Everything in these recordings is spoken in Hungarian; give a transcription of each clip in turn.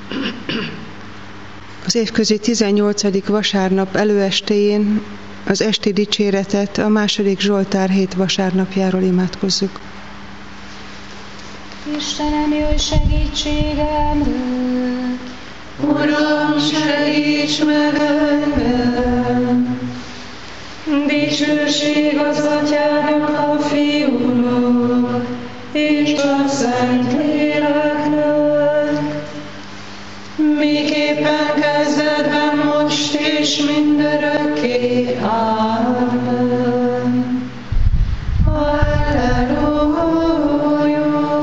Az évközi 18. vasárnap előestéjén az esti dicséretet a második Zsoltár 7 vasárnapjáról imádkozzuk. Istenem, jöjj segítségemre! Uram, segíts meg engem! Dicsőség az Atyának, a Fiúnak, és a Szentléleknek, miképpen kezdetben, most és mindörökké. Amen. Halleluja!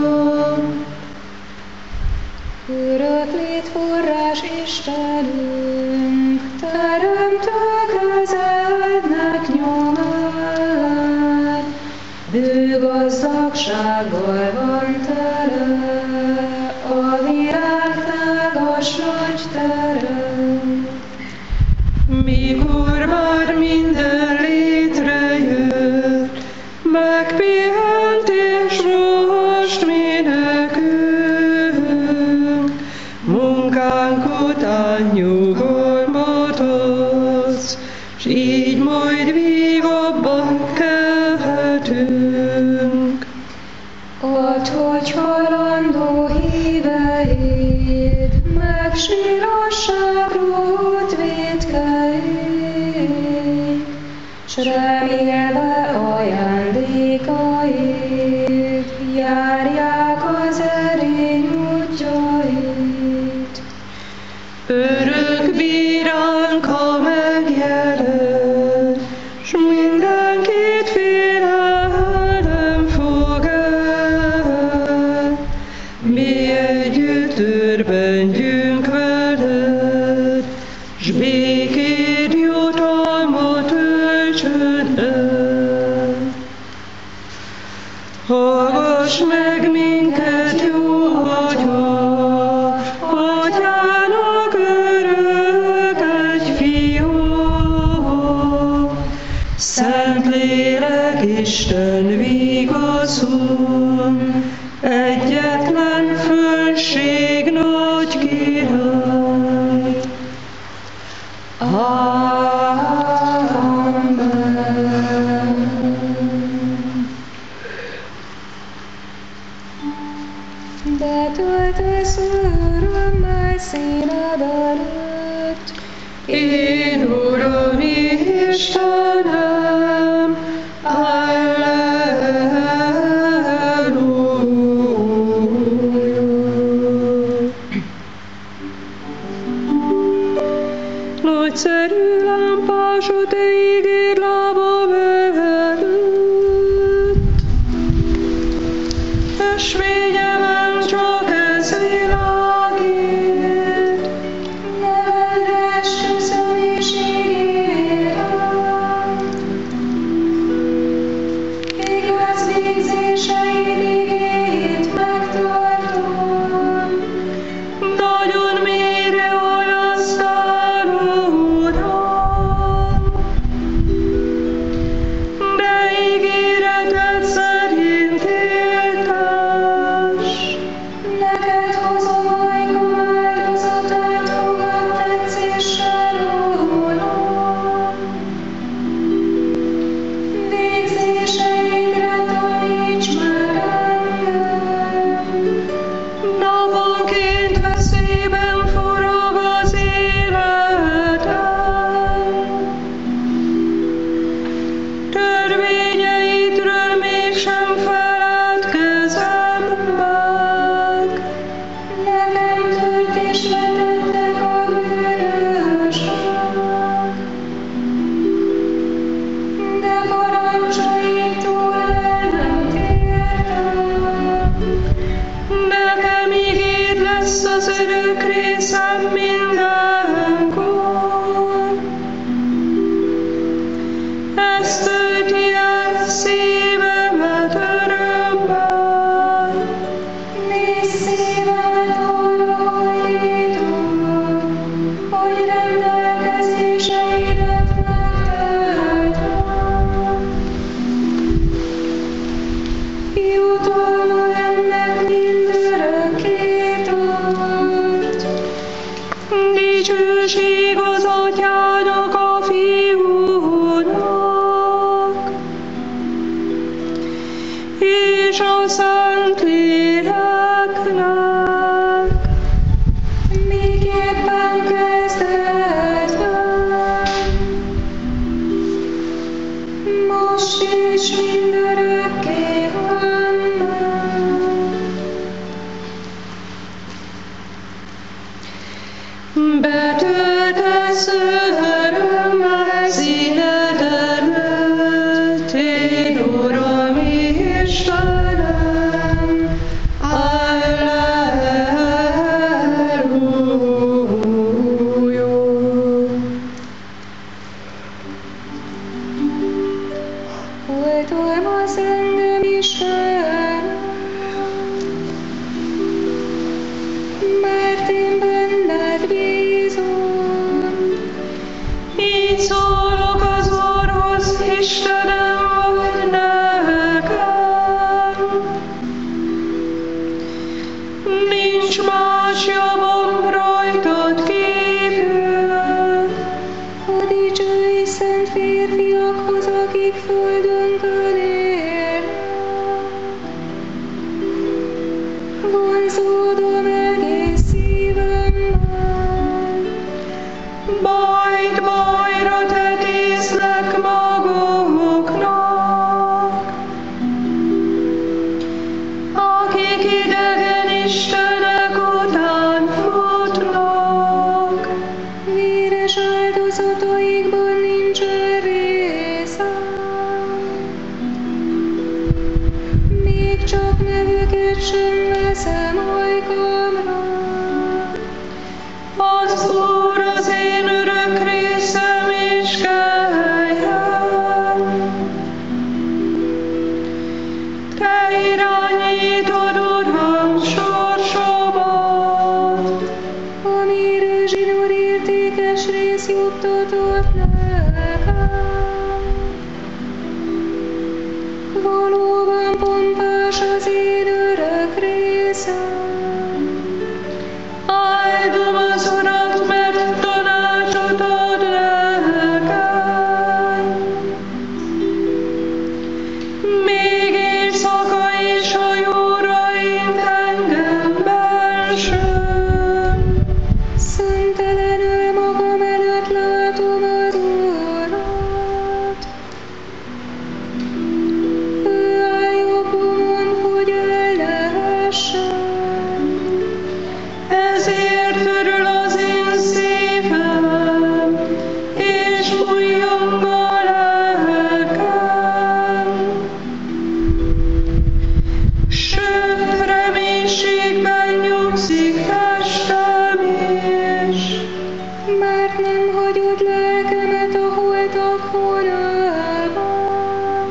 Öröklét forrás Istenünk, teremtő kezednek nyomán, bő gazdagsággal van tele, a világ tágas nagy tere. Mikor már minden létrejött, megpihent és most mi nekünk, munkánk után nyugalmat adsz, s így majd vígabban kelhetünk. Add, hogy halandó híveid, megsírasságról vétkeid, s remélve ajándékaid, járják az erény útjait. Örök bíránka megjelen, s mindenkit félelem fog el. Mi együtt örvendjünk veled, s békéd jutalmat öltsön el. Hallgass meg minket, jó Atya, Atyának örök egy fiú. Szentlélek Isten vigaszol, egyetlen fölség nagy király. Amen. De töltesz örömmel színed előtt, Én, Uram Istenem, halleluja. Nagyszerű lámpás a te ígéd lábam előtt, ösvényemen csak ez világít. neved esküszöm és ígérem, igaz végzéseid igényt megtartom. Nagyon mélyre olyasztál, Uram, de ígéreted szerint éltes. Neked hozom ajkam áldozatát, fogad tetszéssel, Uram. Végzéseidre taníts meg engem. Naponként veszélyben forog az életem. Törvényeidről mégsem feledkezem meg. Nekem töltésre tettek a bűnösök, de parancsaitól el nem tértem. Nekem igéd lesz az örök részem mindenkor. Ez tölti el szívemet örömmel. Nézz szívemet hallgatítom, hogy rendelkezéseidet megtöltöm. Jutalma ennek mindörökké tart, Betöltesz örömmel színed előtt, én Uram Istenem, Alleluja. Oltalmaz engem Istenem, mert én benned bízom. Így szólok az Úrhoz, Istenem vagy nekem. Nincs más javom rajtad kívül. A dicsői szent férfiakhoz, akik földünkön élnek, vonzódom egész szívemmel. Bajt bajra tetéznek maguknak, akik idegen istenek után futnak. Véres áldozataikban nincsen részem, még csak nevüket sem veszem ajkamra. Az Úr az én örök részem és kelyhem. Te irányítod, Uram, sorsomat. Amire zsinór értékes rész juttatott nekem. Valóban pompás az én örök részem. Áldom az Urat, mert tanácsot ad nekem. Még éjszaka is a jóra int engem belsőn. Szüntelenül magam előtt látom az Urat. Ő áll jobbomon, hogy ellehessen. Ezért örül az én szívem, és újjong a lelkem. Sőt, reménységben nyugszik testem is. Mert nem hagyod lelkemet a holtak honában,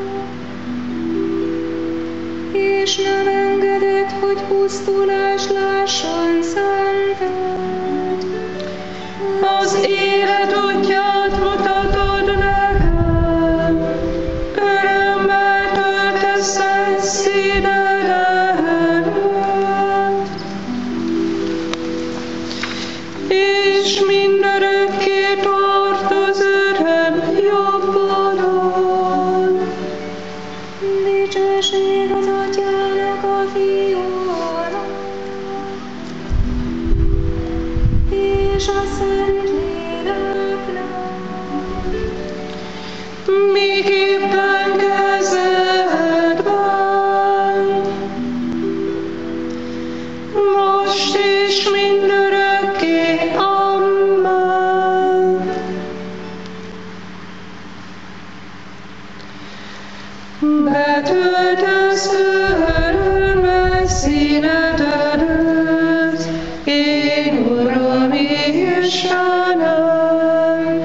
és nem engeded, hogy pusztulás lásson szented. Az élet útját mutatod nekem, örömmel töltesz szent színed előtt. És mindörökké tart az öröm jobbodon. Dicsőség az Atyának, a Fiúnak, és a Szentléleknek. Miképpen kezedben, most és mindörökké, amen. Betöltesz örömmel színed előtt, én Uram Istenem,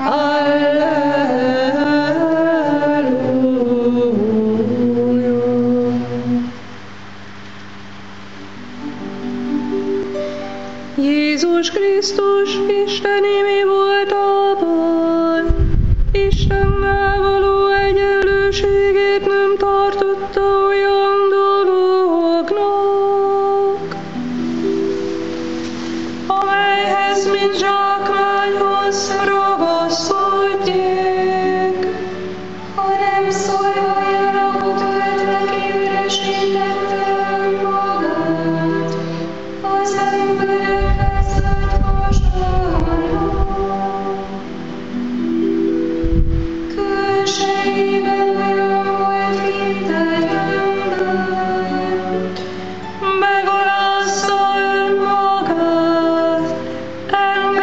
Alleluja. Jézus Krisztus, Isteni mi voltában, Istennel való egyenlőségét nem tartotta olyan dolognak, amelyhez mint zsákmányhoz ragaszkodjék, hanem szólva járakot öltve kiüresítette önmagát, az emberekhez szállt hasonló. Külsejében olyan volt, mint egy ember, megalázza önmagát,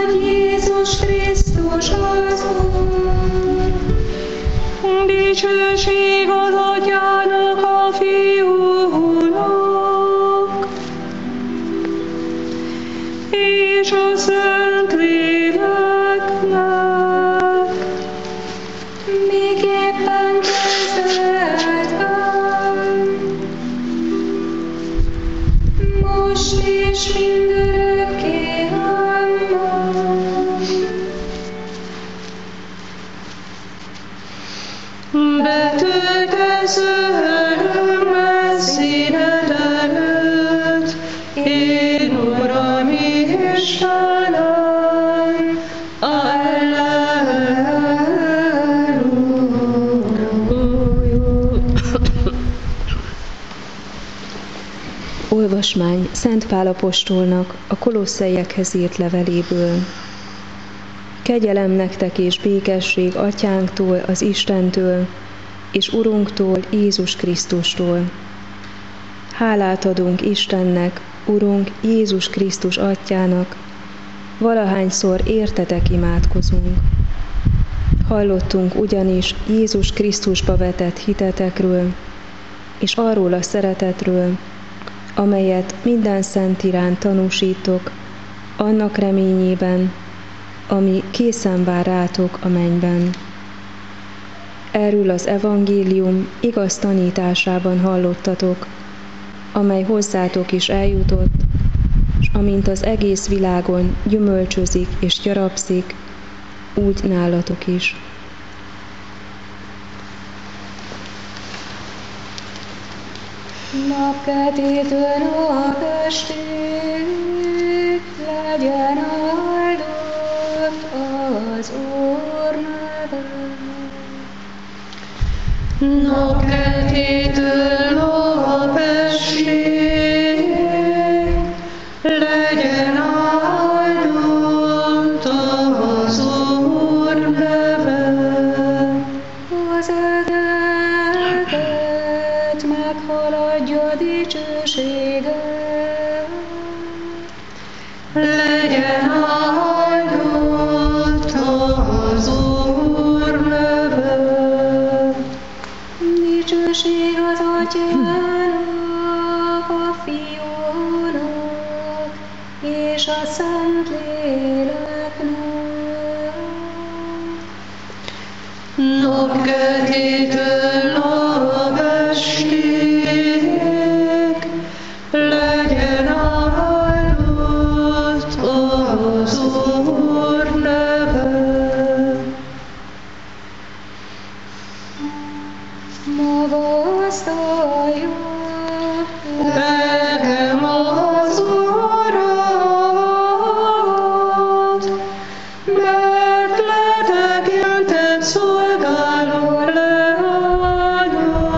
hogy Jézus Krisztus az Úr. Dicsőség az Atyának, a Fiúnak, és a Szentléleknek, miképpen kezdetben, most és mindörökké. Amen. betöltesz örömmel színed előtt, én Uram Istenem, Olvasmány Szent Pál apostolnak a Kolosszaiekhez írt leveléből. Kegyelem nektek és békesség Atyánktól, az Istentől, és Urunktól, Jézus Krisztustól. Hálát adunk Istennek, Urunk Jézus Krisztus Atyának, valahányszor értetek imádkozunk. Hallottunk ugyanis Jézus Krisztusba vetett hitetekről, és arról a szeretetről, amelyet minden szent iránt tanúsítok, annak reményében, ami készen vár rátok a mennyben. Erről az evangélium igaz tanításában hallottatok, amely hozzátok is eljutott, és amint az egész világon gyümölcsözik és gyarapszik, úgy nálatok is. Napkeltétől napestig legyen áldott az Úr neve. napkeltétől napestig legyen áldott az Úr neve. Az eget meghaladja dicsősége. Legyen áldott az Úr neve. Dicsőség az Atyának, a Fiúnak és a Szentléleknek. Napkeltétől napestig legyen áldott az Úr neve. Magasztalja Lelkem az Urat, mert letekintett szolgáló leánya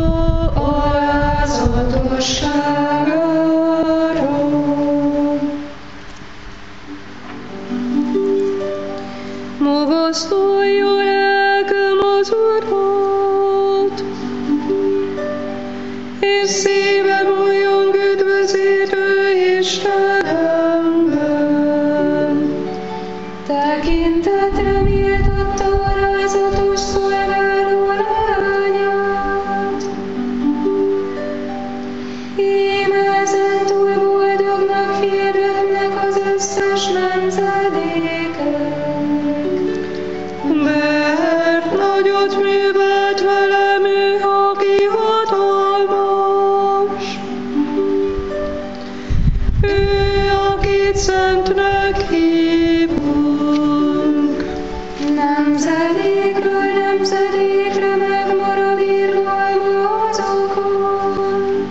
alázatosságáról. Magasztalja lelkem az Urat, és szívem újjong üdvözítő Istenemben. tekintetre méltatta alázatos szolgáló lányát. Íme ezentúl boldognak hirdetnek az összes nemzedékek. Mert nagyot művelt velem ő, aki hatalmas. Ő, akit szentnek hívunk. Nemzedékről nemzedékre megmarad irgalma azokon,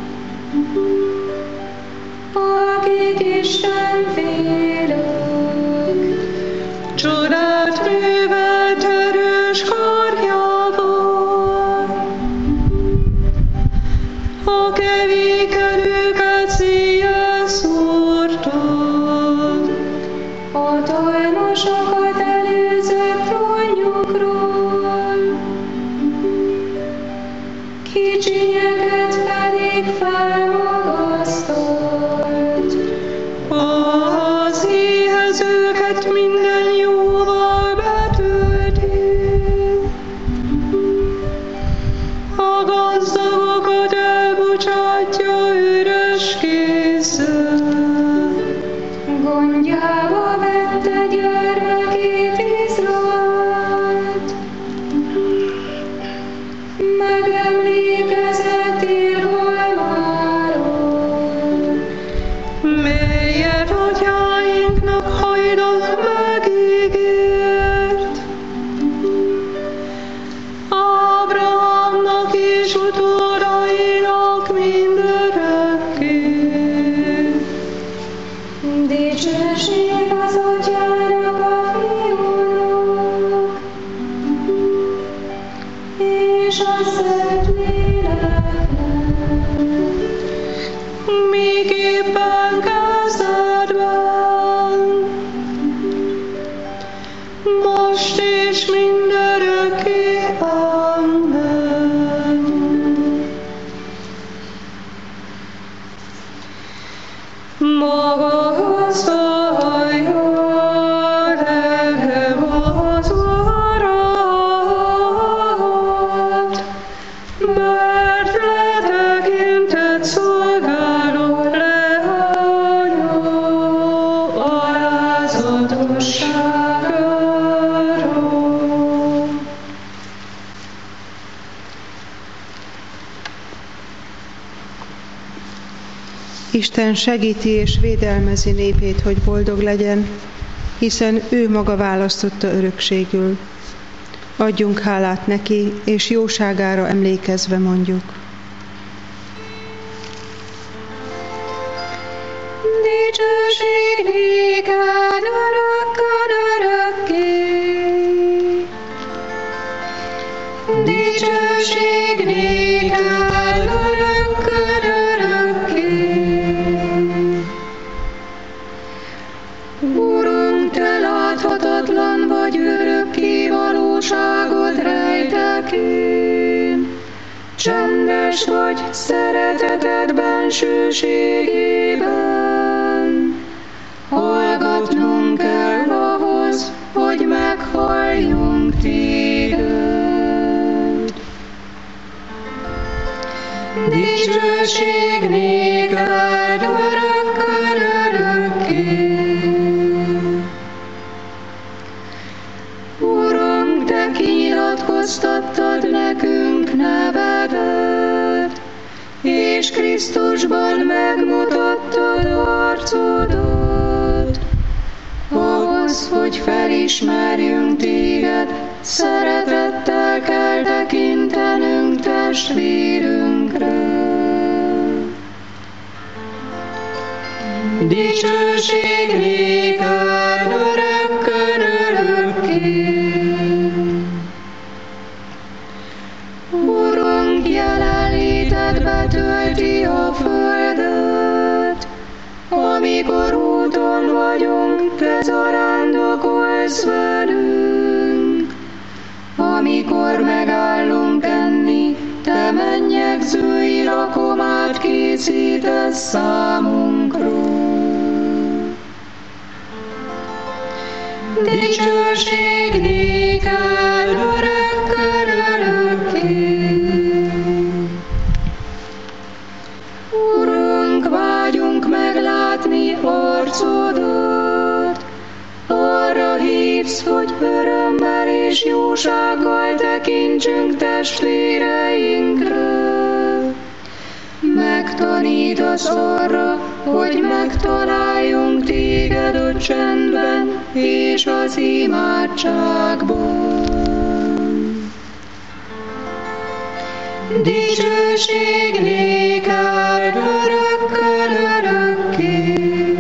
akik Isten félők. Csodát művelt erős karjával. A kevékelőket szíjjel szórta. Hatalmasokat előzött trónjukról, kicsinyeket pedig felmagasztott. Az éhezőket mind igazságosságáról. Isten segíti és védelmezi népét, hogy boldog legyen, hiszen ő maga választotta örökségül. Adjunk hálát neki, és jóságára emlékezve mondjuk. Dicsőség néked örökkön örökké. Dicsőség néked örökkön örökké. Urunk, te láthatatlan vagy, örökké valóságot rejtek én. Csendes vagy szereteted bensőségében. Hallgatnunk kell ahhoz, hogy meghalljunk téged. Dicsőség néked örökkön örökké. Urunk, te kinyilatkoztattad nekünk nevedet, és Krisztusban megmutattad arcodat. Ahhoz, hogy felismerjünk téged, szeretettel kell tekintenünk testvérünkre. Dicsőség néked örökkön örökké. Urunk, jelenléted betölti a földet, amikor úton vagyunk, te zarándokolsz velünk. Amikor megállunk enni, te mennyegzői rakomát készítesz számunkra. Dicsőség néked örökkön örökké. Urunk, vágyunk meglátni arcodat, arra hívsz, hogy örömmel és jósággal tekintsünk testvéreinkre. Megtanítasz arra, hogy megtaláljunk téged a csendben és az imádságban. Dicsőség néked örökkön örökké.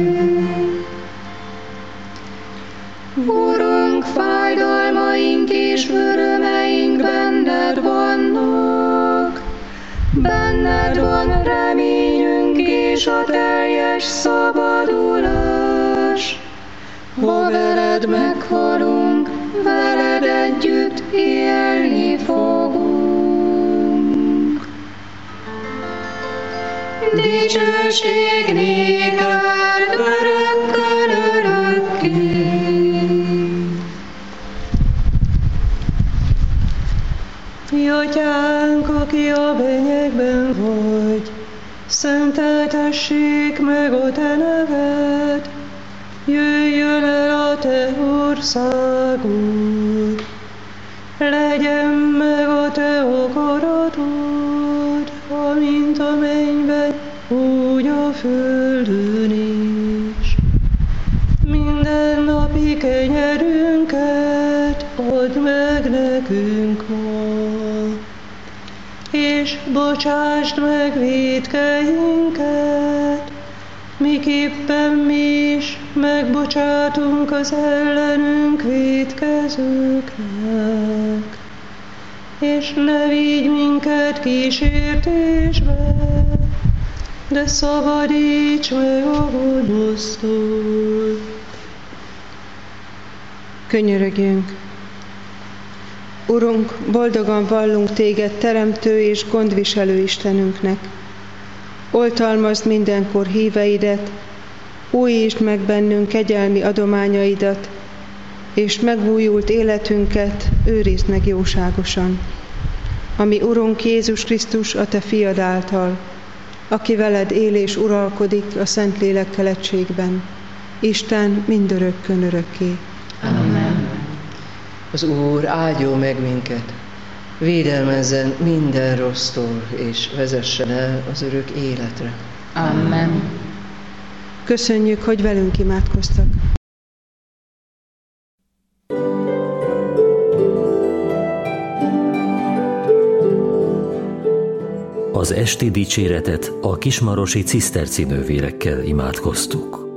Urunk, fájdalmaink és örömeink benned vannak. Benned van reményünk és a teljes szabadulás. Ha veled meghalunk, veled együtt élni fogunk. Dicsőség néked örökkön örökké. Mi atyánk, aki a mennyekben vagy, szenteltessék meg a te neved, jöjjön el a te országod, legyen meg a te akaratod, amint a mennyben, úgy a földön is. Mindennapi kenyerünket add meg nekünk ma, és bocsásd meg vétkeinket, miképpen mi is megbocsátunk az ellenünk vétkezőknek. És ne vigy minket kísértésbe, de szabadíts meg a gonosztól. Könyörögjünk! Urunk, boldogan vallunk téged teremtő és gondviselő Istenünknek. Oltalmazd mindenkor híveidet, újítsd meg bennünk kegyelmi adományaidat, és megújult életünket őrizd meg jóságosan. Ami Urunk Jézus Krisztus a te fiad által, aki veled él és uralkodik a Szentlélekkel egységben, Isten mindörökkön örökké. Amen. Az Úr áldjon meg minket, védelmezzen minden rossztól, és vezessen el az örök életre. Amen. Köszönjük, hogy velünk imádkoztak. Az esti dicséretet a kismarosi ciszterci nővérekkel imádkoztuk.